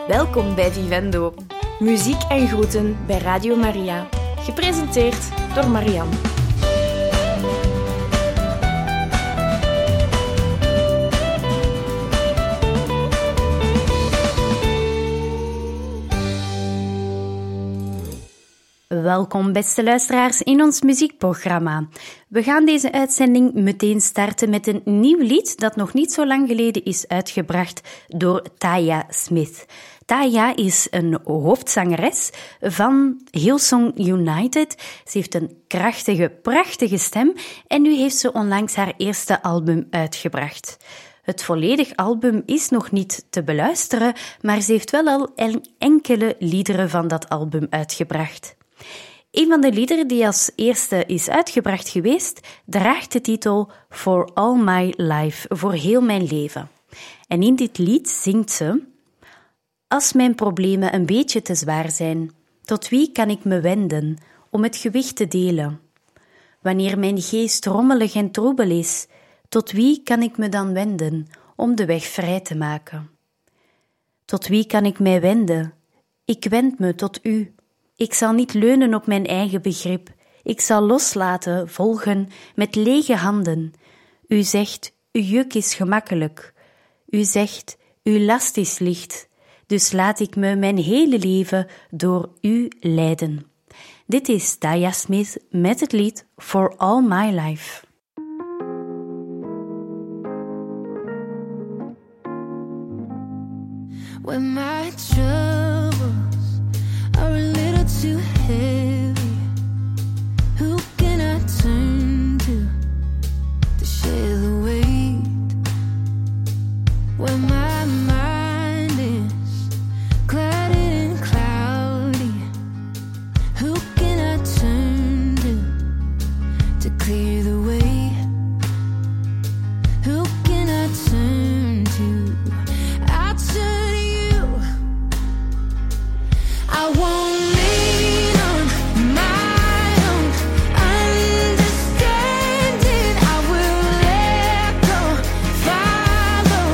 Welkom bij Vivendo. Muziek en groeten bij Radio Maria. Gepresenteerd door Marianne. Welkom beste luisteraars in ons muziekprogramma. We gaan deze uitzending meteen starten met een nieuw lied dat nog niet zo lang geleden is uitgebracht door Taya Smith. Taya is een hoofdzangeres van Hillsong United. Ze heeft een krachtige, prachtige stem en nu heeft ze onlangs haar eerste album uitgebracht. Het volledig album is nog niet te beluisteren, maar ze heeft wel al enkele liederen van dat album uitgebracht. Een van de liederen die als eerste is uitgebracht geweest, draagt de titel For All My Life, voor heel mijn leven. En in dit lied zingt ze: als mijn problemen een beetje te zwaar zijn, tot wie kan ik me wenden om het gewicht te delen? Wanneer mijn geest rommelig en troebel is, tot wie kan ik me dan wenden om de weg vrij te maken? Tot wie kan ik mij wenden? Ik wend me tot u. Ik zal niet leunen op mijn eigen begrip. Ik zal loslaten, volgen, met lege handen. U zegt, uw juk is gemakkelijk. U zegt, uw last is licht. Dus laat ik me mijn hele leven door u leiden. Dit is Taya Smith met het lied For All My Life. When my troubles are a little too heavy, who can I turn to share the weight? When my mind is clouded and cloudy, who can I turn to clear the way? Who can I turn to? I turn to you. I won't lean on my own understanding. I will let go, follow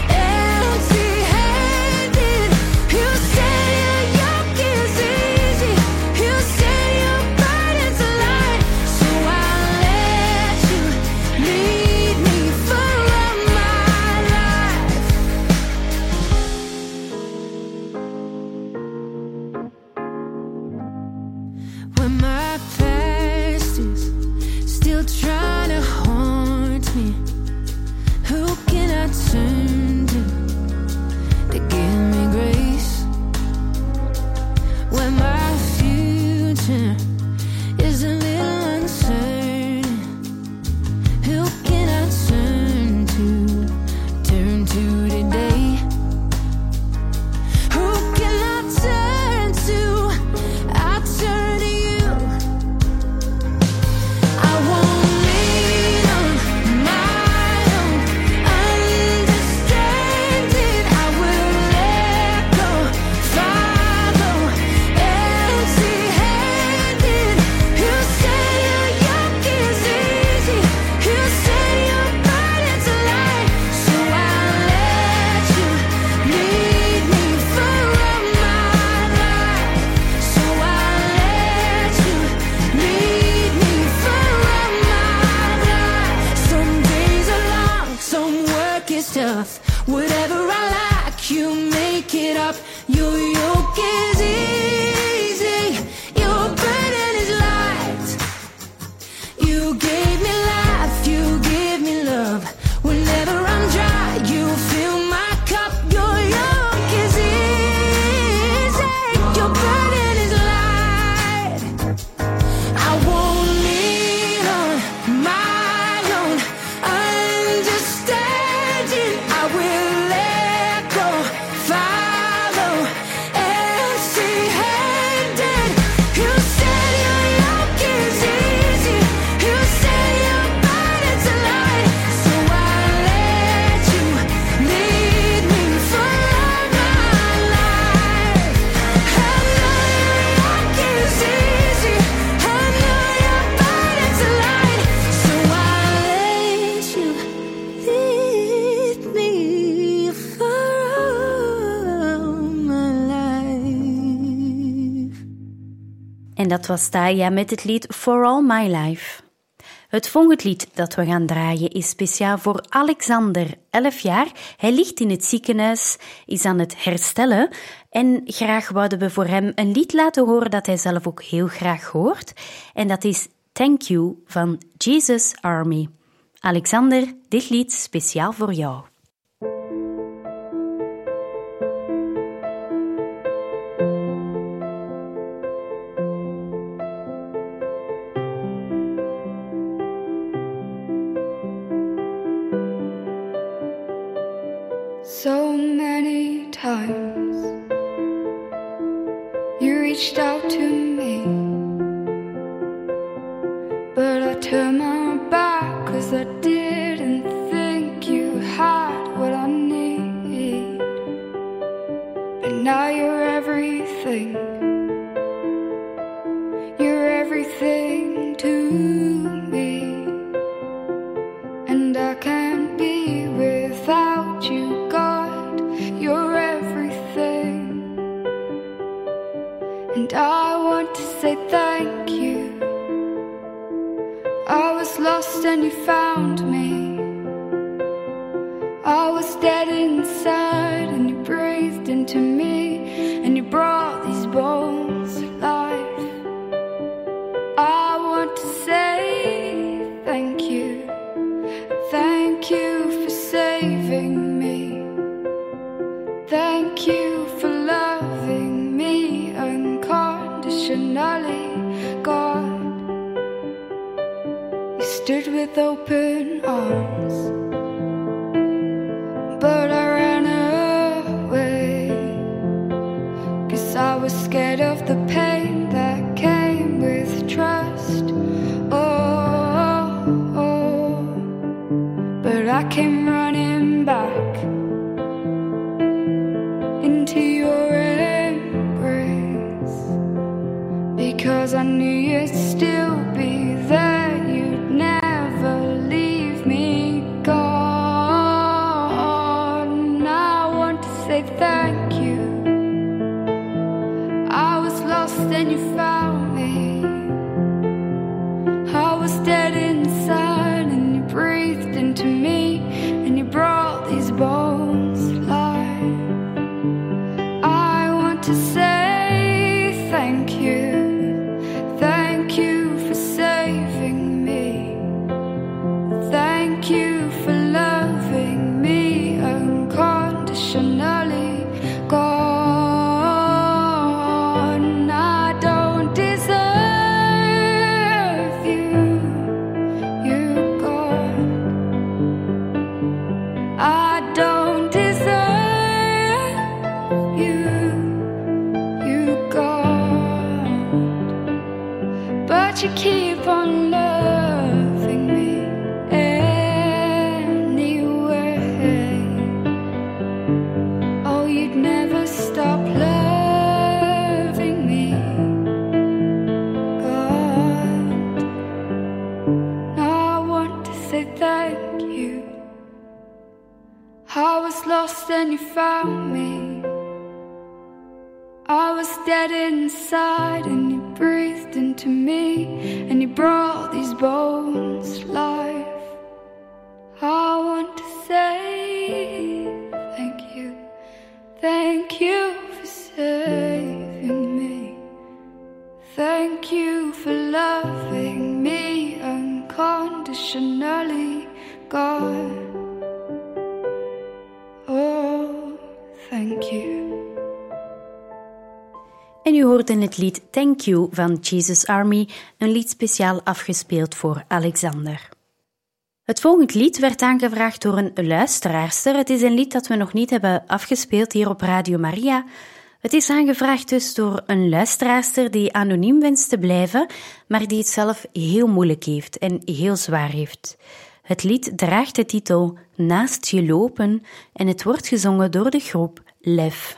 empty-handed. You say your yoke is easy, you say your burden's light, so I'll let you lead me for all my life. When my past is still trying to haunt me, who can I turn to give me grace? When my future is a little uncertain, who can I turn to today? Who can I turn to? I turn to you. I won't lean on my own understanding. I will let go, follow empty-handed. You say your yoke is easy, you say your burden's light, so I'll let you lead me for all my life. So I'll let you lead me for all my life. Some days are long, some work is tough. Whatever I lack, you make it up. Your yoke is easy, your burden is light. You gave me life, you give me love. Whenever I'm dry, you fill my cup. Your yoke is easy, your burden is light. I won't lean on my own understanding. I will let go, follow En dat was Taya met het lied For All My Life. Het volgende lied dat we gaan draaien is speciaal voor Alexander, 11 jaar. Hij ligt in het ziekenhuis, is aan het herstellen en graag wouden we voor hem een lied laten horen dat hij zelf ook heel graag hoort. En dat is Thank You van Jesus Army. Alexander, dit lied speciaal voor jou. So many times you reached out to me, but I turned my back 'cause I didn't think you had what I need. But now you're everything to me, and I can't be without you. You're everything, and I want to say thank you. I was lost and you found me. I was dead inside and you breathed into me, and you brought these bones to life. I want to say thank you. Thank you for saving me. Thank you for loving me unconditionally, God. You stood with open arms, but I ran away, 'cause I was scared of the pain that came with trust. Oh, but I came running back into your embrace, because I knew you'd still be there. You'd never leave me, God. And I want to say thank you. I was lost and you found me. I was dead inside and you breathed into me, and you brought these bones to life. To say thank you. Thank you for saving me. Thank you for loving me unconditionally, God. And I don't deserve you, God. I don't deserve you, but you keep on loving me anyway. Oh, you'd never stop loving me, God. Now I want to say thank you. I was lost and you found me. I was dead inside and you breathed into me, and you brought these bones to life. I want to say thank you. Thank you for saving me. Thank you for loving me unconditionally, God. Oh, thank you. En u hoorde het lied Thank You van Jesus Army, een lied speciaal afgespeeld voor Alexander. Het volgende lied werd aangevraagd door een luisteraarster. Het is een lied dat we nog niet hebben afgespeeld hier op Radio Maria. Het is aangevraagd dus door een luisteraarster die anoniem wenst te blijven, maar die het zelf heel moeilijk heeft en heel zwaar heeft. Het lied draagt de titel Naast je lopen en het wordt gezongen door de groep Lef.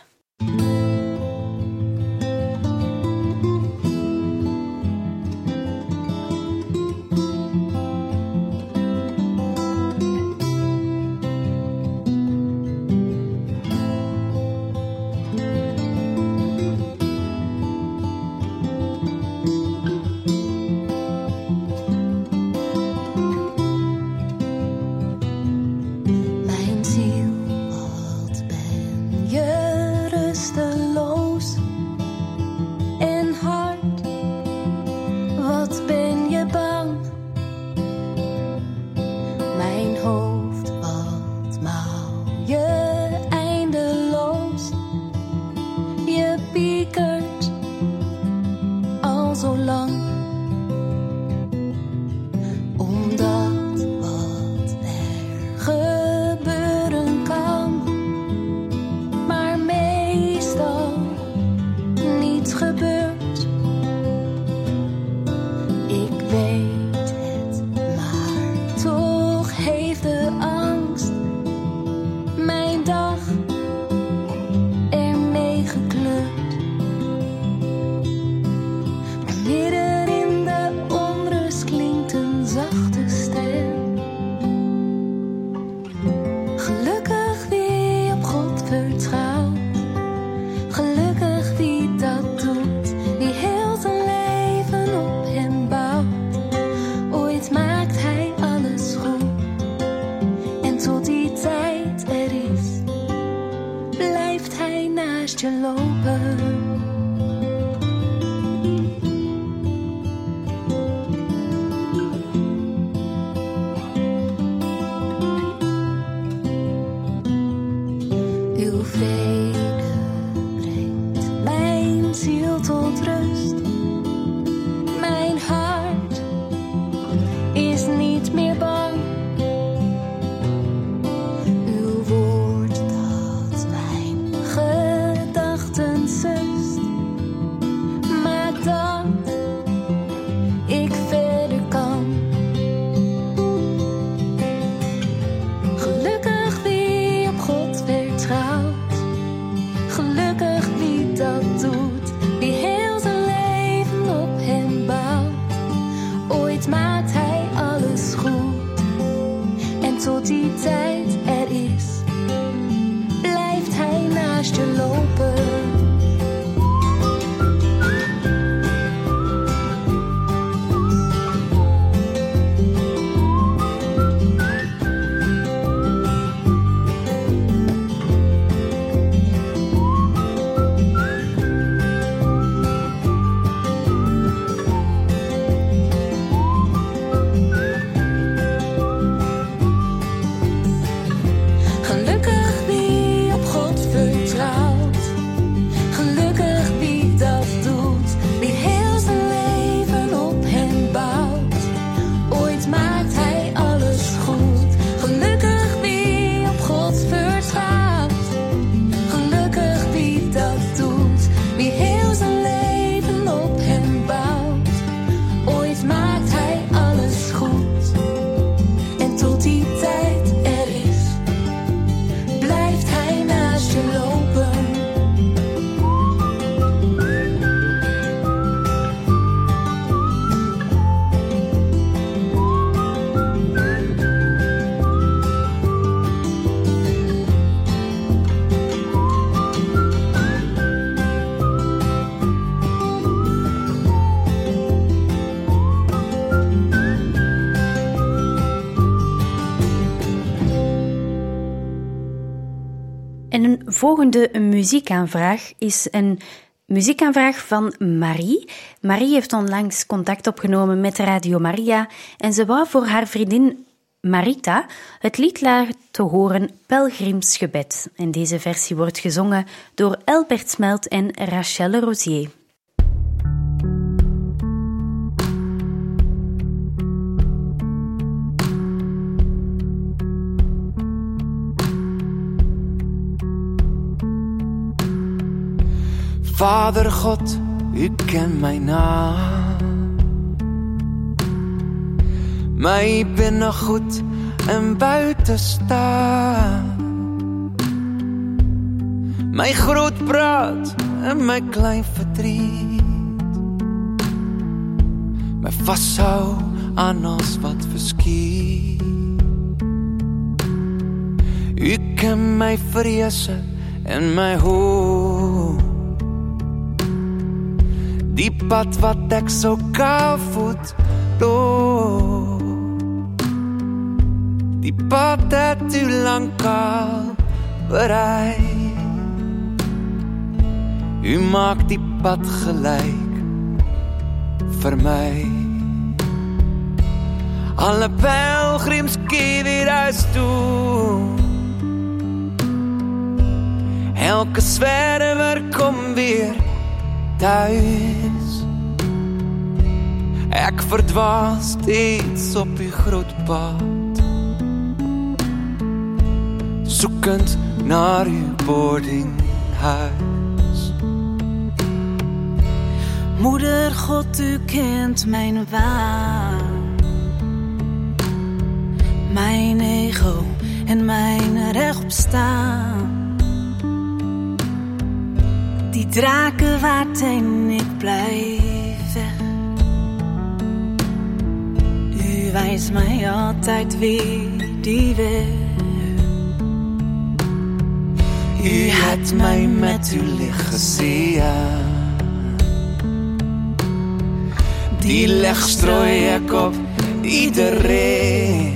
gebeurt. Ik weet het, maar toch heeft de angst mijn dag ermee gekleurd. Maar midden in de onrust klinkt een zachte stem. Gelukkig wie op God vertrouwt, gelukkig wie dat doet, wie heel zijn leven op hem bouwt. Ooit maakt hij alles goed, en tot die tijd er is, blijft hij naast je lopen. Uw vrede brengt mijn ziel tot rust. Mijn hart is niet meer bang. Uw woord dat mijn gedachten sust, maakt dat ik verder kan. Gelukkig wie op God vertrouwt, gelukkig wie dat doet, wie heel zijn leven op hem bouwt. Ooit maakt hij alles goed, en tot die tijd er is, blijft hij naast je lopen. Gelukkig wie op God vertrouwt, gelukkig wie dat doet, wie heel zijn leven op hem bouwt. Ooit maakt hij alles goed. Gelukkig wie op God vertrouwt, gelukkig wie dat doet, wie heel zijn leven op hem bouwt. Ooit maakt hij alles goed, en tot die tijd er is, blijft hij naast je lopen. En een volgende muziekaanvraag is een muziekaanvraag van Marie. Marie heeft onlangs contact opgenomen met Radio Maria en ze wou voor haar vriendin Marita het lied laten horen Pelgrimsgebed. En deze versie wordt gezongen door Elbert Smelt en Rachelle Rosier. Vader God, u kent mijn naam. Mij binnen goed en buiten staan. Mijn groot praat en mijn klein verdriet. Mij vasthou aan als wat verschiet. U kent mijn vrezen en mijn hoop. Die pad wat ek so koud voet loop. Die pad het u lang al bereid. U maakt die pad gelijk vir my. Alle pelgrims keer weer huis toe. Elke zwerver kom weer thuis. Ek verdwaal steeds op uw groot pad, zoekend naar uw boardinghuis. Moeder God, u kent mijn waan, mijn ego en mijn rechtopstaan. Die draken waard en ik blijf weg. U wijst mij altijd weer die weg. U had mij met uw licht gezien. Die licht strooi ik op iedereen.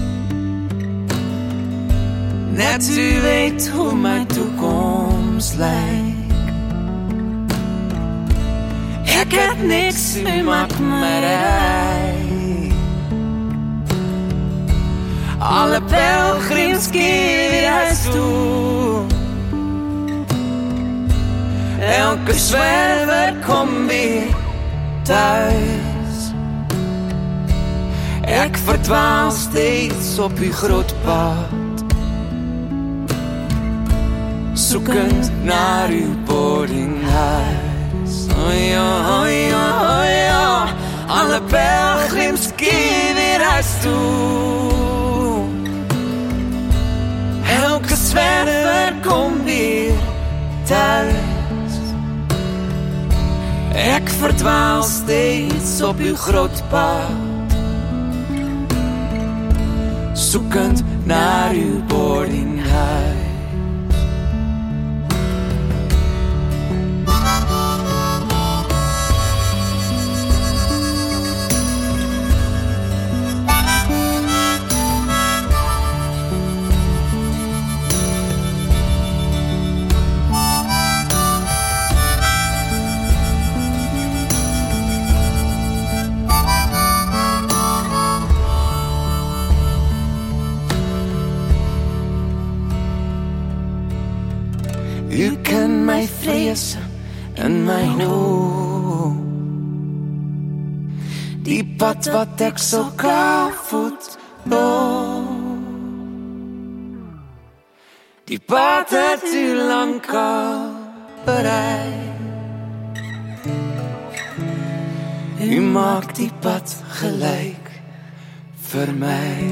Net u weet hoe mijn toekomst lijkt. Ik heb niks, u maakt me rijk. Alle pelgrims keren weer huis toe. Elke zwerver komt weer thuis. Ik verdwaal steeds op uw groot pad, zoekend naar uw boardinghuis. Oh ja, oh ja, oh ja. Alle pelgrims keren weer huis toe. Elke zwerver komt weer thuis. Ik verdwaal steeds op uw groot pad, zoekend naar uw boardinghuis. U kent mijn vrezen en mijn hoop. Die pad wat ik zo koud loop. Die pad het u lang al bereid. U maakt die pad gelijk voor mij.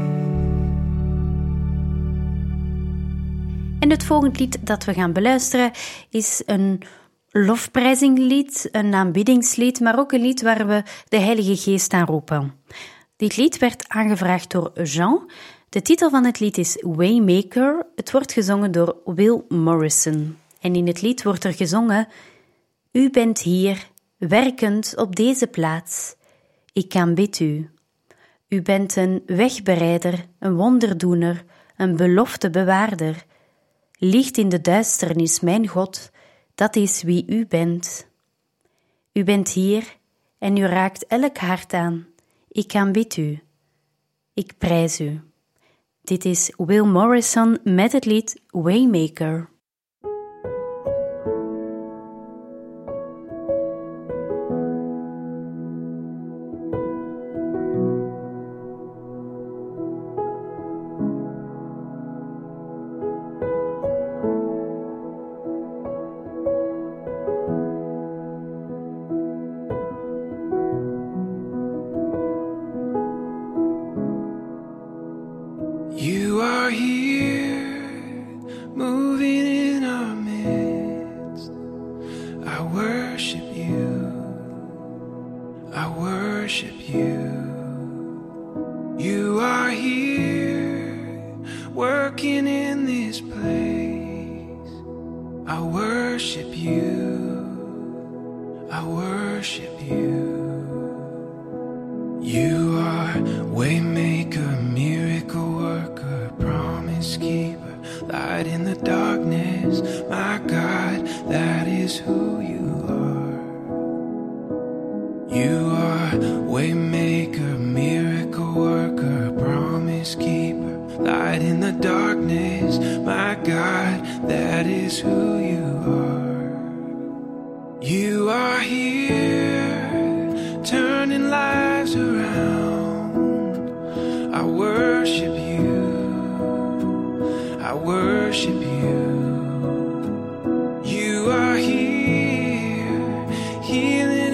En het volgende lied dat we gaan beluisteren is een lofprijzinglied, een aanbiddingslied, maar ook een lied waar we de Heilige Geest aan roepen. Dit lied werd aangevraagd door Jean. De titel van het lied is Waymaker. Het wordt gezongen door Will Morrison. En in het lied wordt er gezongen: U bent hier, werkend op deze plaats. Ik aanbid u. U bent een wegbereider, een wonderdoener, een beloftebewaarder. Licht in de duisternis, mijn God, dat is wie u bent. U bent hier en u raakt elk hart aan. Ik aanbid u. Ik prijs u. Dit is Will Morrison met het lied Waymaker. You are here, moving in our midst. I worship you, I worship you. You are here, working in this place. I worship you, I worship you. You are waymaker, miracle worker, promise keeper, light in the darkness. My God, that is who you are. You are waymaker, miracle worker, promise keeper, light in the darkness. My God, that is who you are. You are here, turning lives around. I worship you, I worship you. You are here, healing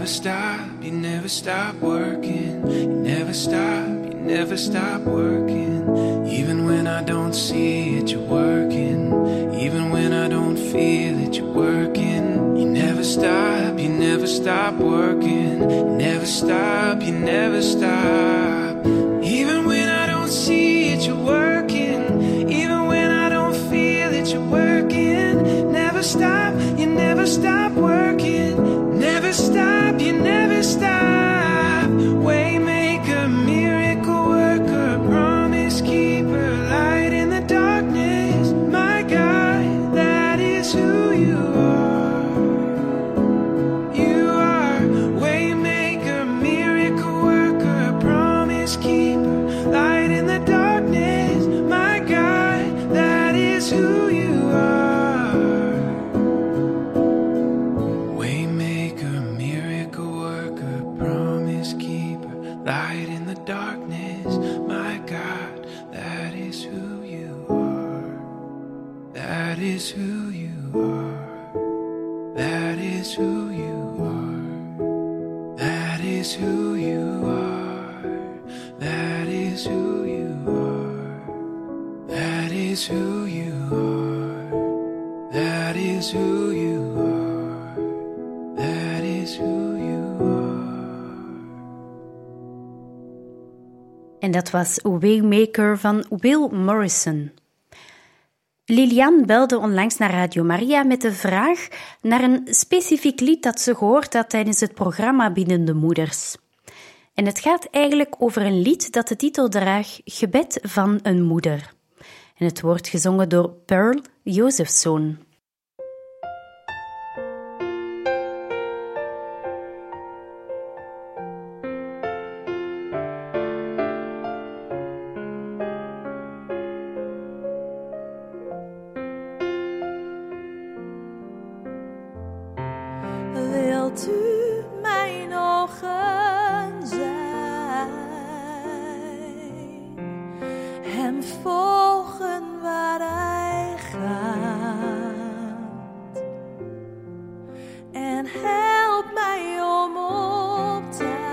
never stop, you never stop working. You never stop, you never stop working. Even when I don't see it, you're working. Even when I don't feel it, you're working. You never stop, you never stop working. You never stop, you never stop. Even when I don't see it, you're working. Even when I don't feel it, you're working. Never stop, you never stop working. Never stop, you never stop. Waymaker, miracle worker, promise keeper, light in the darkness. My God, that is who you are. You are waymaker, miracle worker, promise keeper, light in the darkness. My God, that is who you are. Waymaker, miracle worker, promise keeper, light in the darkness. My God, that is who you are. That is who you are. That is who you are. That is who you are. That is who you are. That is who you are. That is who you are. That is who you are. En dat was Waymaker van Will Morrison. Lilian belde onlangs naar Radio Maria met de vraag naar een specifiek lied dat ze gehoord had tijdens het programma Binnen de Moeders. En het gaat eigenlijk over een lied dat de titel draagt Gebed van een moeder. En het wordt gezongen door Pearl Josephson. Wilt u mijn ogen zijn, hem volgen waar hij gaat, en help mij om op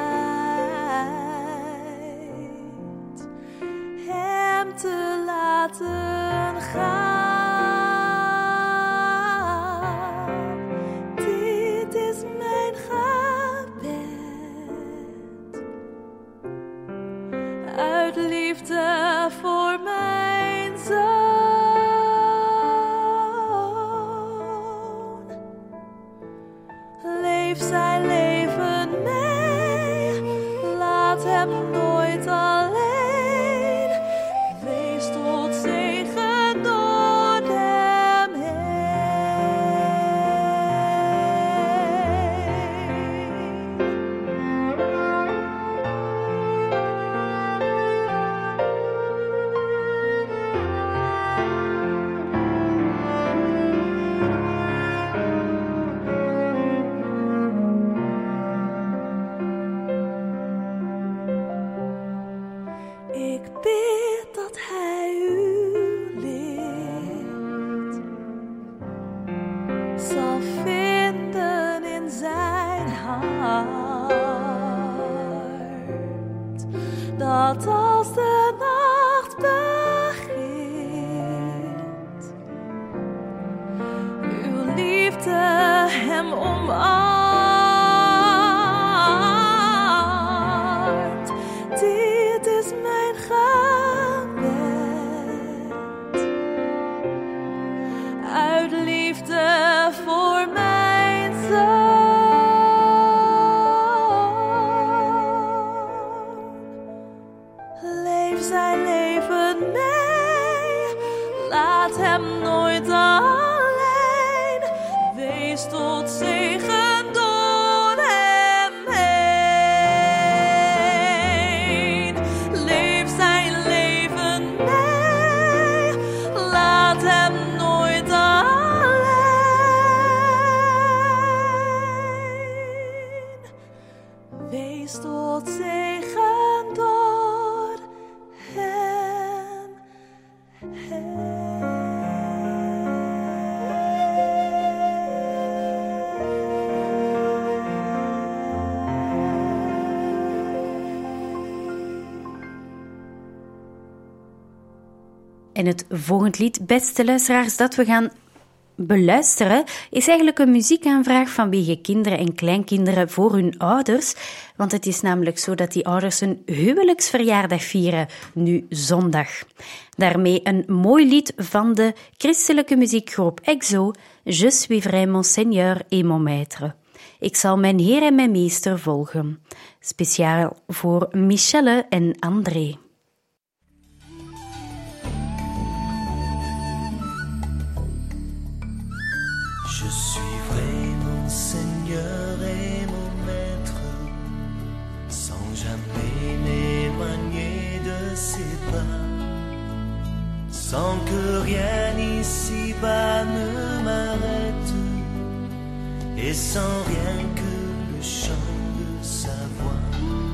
tijd hem te laten gaan. Dit is mijn gebed, uit liefde voor mijn zoon. Leef zijn leven mee, laat hem nooit alleen. Wees tot zegen door hem heen. Ik bid dat hij u leert, zal vinden in zijn hart, dat als de nacht begint, uw liefde hem omarmt. Dit is mijn gebed, uit liefde voor mijn zoon. Leef zijn leven mee, laat hem nooit alleen. Wees tot zegen door hem heen. Leef zijn leven mee, laat hem nooit alleen. Wees tot zegen door hem heen. En het volgende lied, beste luisteraars, dat we gaan beluisteren, is eigenlijk een muziekaanvraag vanwege kinderen en kleinkinderen voor hun ouders. Want het is namelijk zo dat die ouders hun huwelijksverjaardag vieren, nu zondag. Daarmee een mooi lied van de christelijke muziekgroep EXO, Je suis vrai mon Seigneur et mon Maître. Ik zal mijn Heer en mijn Meester volgen. Speciaal voor Michelle en André. Je suis vrai mon Seigneur et mon Maître, sans jamais m'éloigner de ses pas, sans que rien ici-bas ne m'arrête, et sans rien que le chant de sa voix.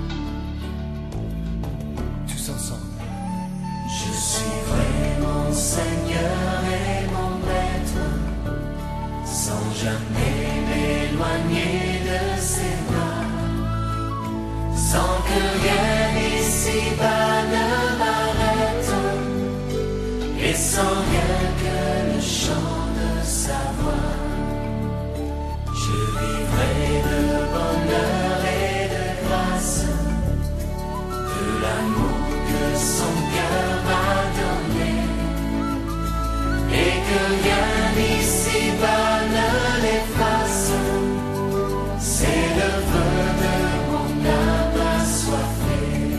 Tous ensemble. Je suis vrai mon Seigneur et mon Maître, sans jamais m'éloigner de ses bras, sans que rien ici-bas ne m'arrête, et sans rien que le chant de sa voix. Je vivrai de bonheur et de grâce, de l'amour que son cœur m'a donné, et que rien ici-bas ne l'efface. C'est le vœu de mon âme assoiffée.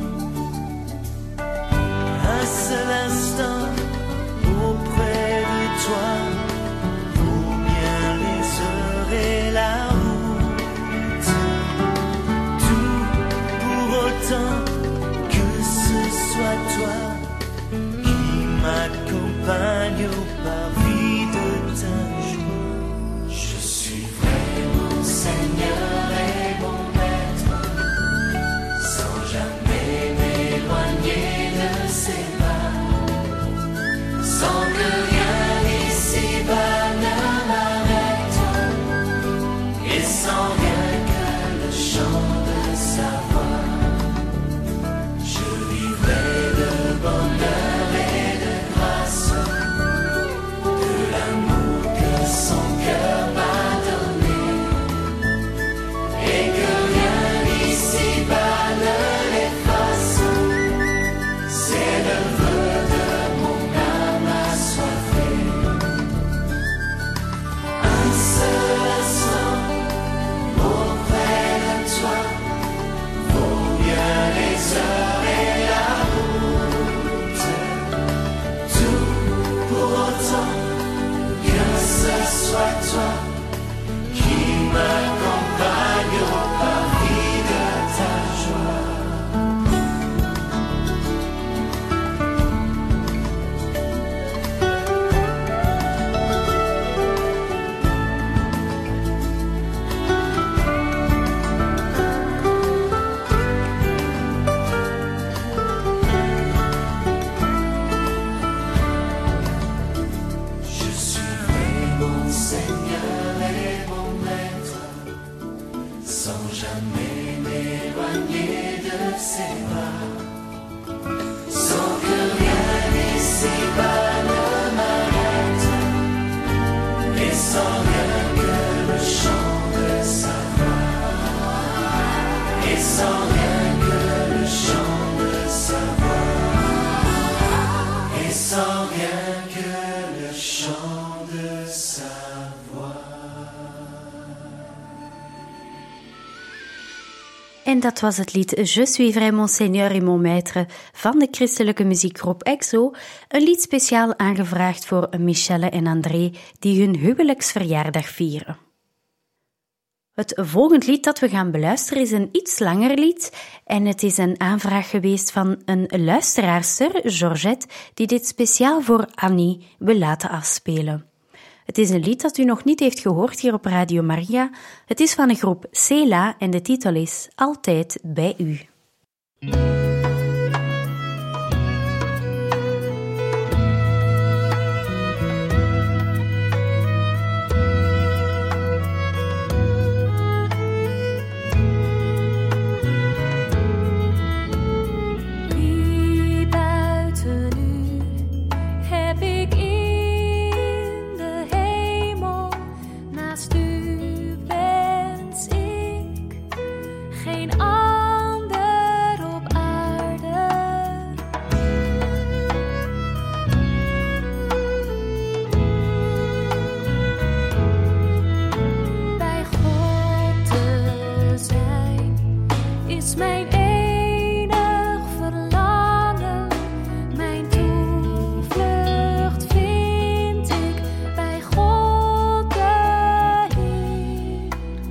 Un seul instant auprès de toi, pour bien les heures et la route, tout pour autant que ce soit toi qui m'accompagne au parvis de ta joie. Je suis vrai mon Seigneur et mon Maître, sans jamais m'éloigner de ses pas, sans que rien ici-bas ne m'arrête, et sans rien que le chant de sa voix. Je vivrai de bonheur et de grâce, de l'amour que son cœur m'a donné, et que rien ici-bas ne l'efface. C'est le vœu de mon âme assoiffée. Un seul instant auprès de toi, vaut bien les heures et la route, tout pour autant que ce soit toi qui m'accompagne au parvis de ta joie. Je suis vrai mon Seigneur et mon Maître, sans jamais m'éloigner de ses bras, sans que rien ici-bas ne m'arrête, et sans rien que le chant de sa voix, et sans rien que le chant de sa voix, et sans rien que le chant de sa voix. En dat was het lied Je suis vrai mon Seigneur et mon Maître van de christelijke muziekgroep EXO, een lied speciaal aangevraagd voor Michelle en André die hun huwelijksverjaardag vieren. Het volgende lied dat we gaan beluisteren is een iets langer lied en het is een aanvraag geweest van een luisteraarster, Georgette, die dit speciaal voor Annie wil laten afspelen. Het is een lied dat u nog niet heeft gehoord hier op Radio Maria. Het is van de groep Cela en de titel is Altijd bij u. Wie buiten u geen ander op aarde. Bij God te zijn is mijn enig verlangen. Mijn toevlucht vind ik bij God de Heer.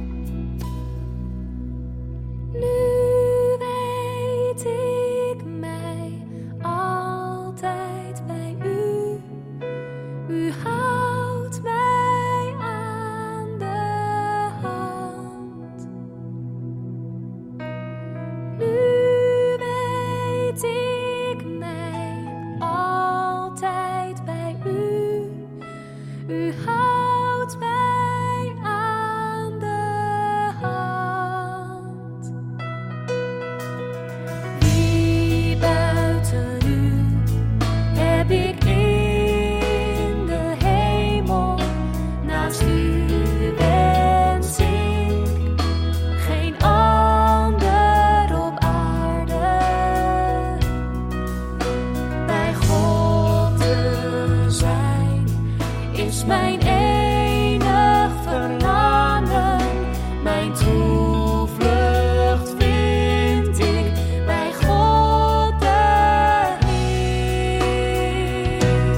Nu weet ik mij altijd bij u. U houdt mij aan de hand. Nu weet ik mij altijd bij u. U houdt mij aan de hand. Wie buiten u heb ik in de hemel? Naast u wens ik geen ander op aarde. Bij God te zijn is mijn enig verlangen. Mijn toevlucht vind ik bij God de Heer.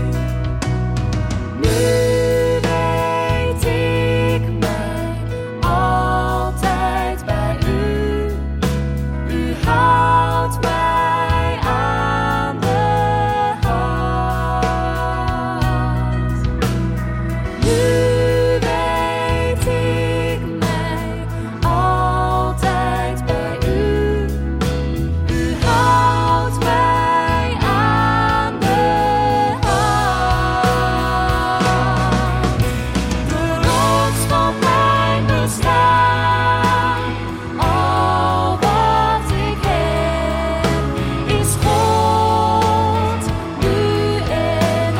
Nu weet ik mij altijd bij u. U houdt mij aan de hand. Nu weet ik mij altijd bij u. U houdt mij aan de hand. De rots van mijn bestaan, al wat ik heb, is God, nu en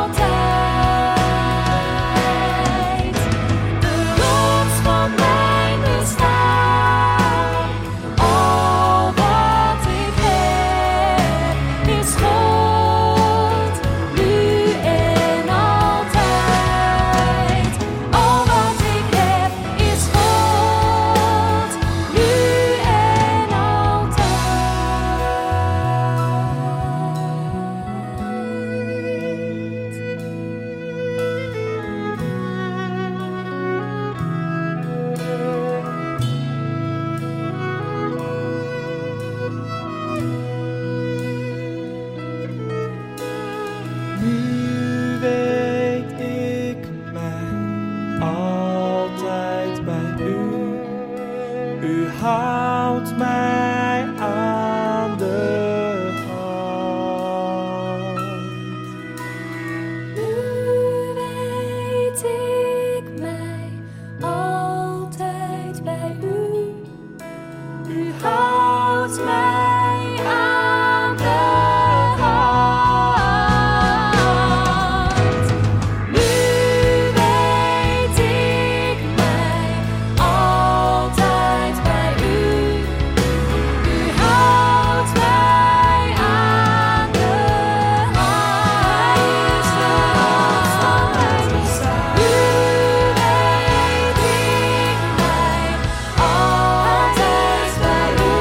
altijd. De rots van mijn bestaan, al wat ik heb, is God, nu en altijd. Al wat ik heb, is God, nu en Nu weet ik mij altijd bij u. U houdt mij aan de hand. Nu weet ik mij altijd bij u. U houdt mij aan de hand. Nu weet ik mij altijd bij u. U houdt mij aan de hand. Hij is de rots van mijn bestaan. Nu weet ik mij altijd bij u.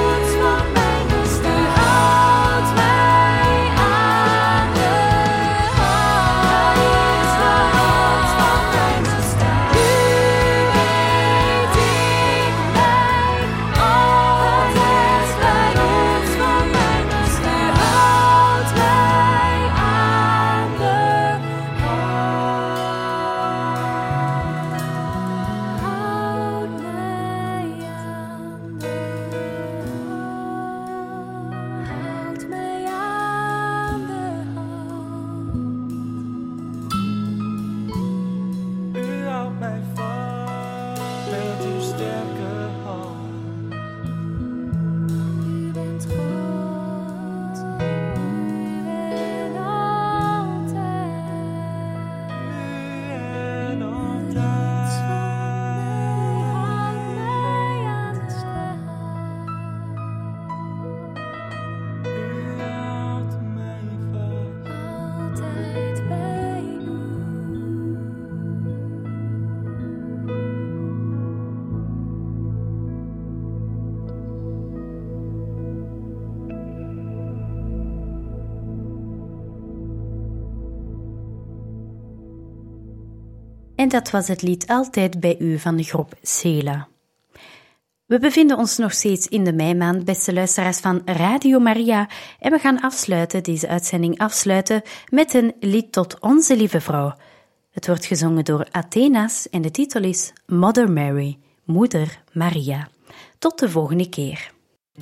En dat was het lied Altijd bij u van de groep Sela. We bevinden ons nog steeds in de meimaand, beste luisteraars van Radio Maria. En we gaan deze uitzending afsluiten met een lied tot Onze Lieve Vrouw. Het wordt gezongen door Athena's en de titel is Mother Mary, Moeder Maria. Tot de volgende keer.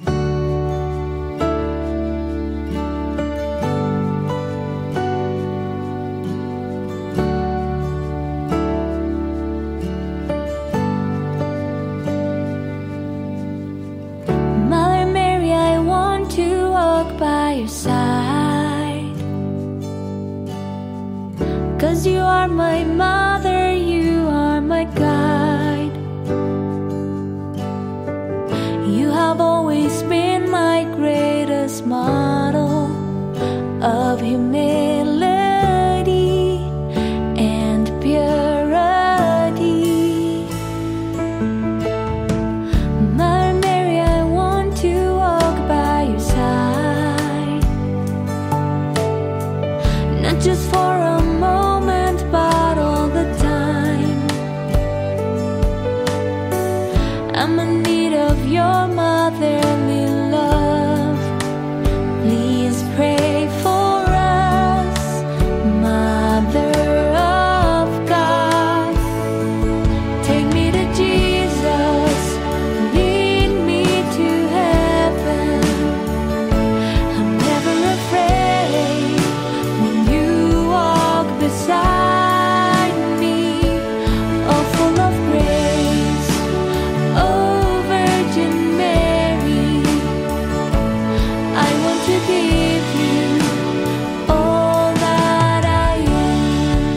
By your side, 'cause you are my mother, you are my guide. You have always been my greatest model of humility and purity. Mother Mary, I want to walk by your side, not just for a moment, but all the time. I'm in need of your motherly love. Please pray for us, Mother of God. Take me to Jesus, lead me to heaven. I'm never afraid when you walk beside me. Oh, full of grace, oh Virgin Mary, I want to give you all that I am.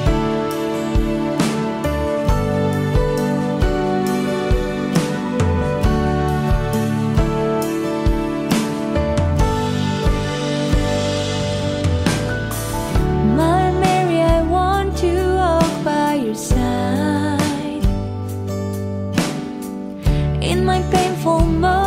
Mother Mary, I want to walk by your side in my painful moments.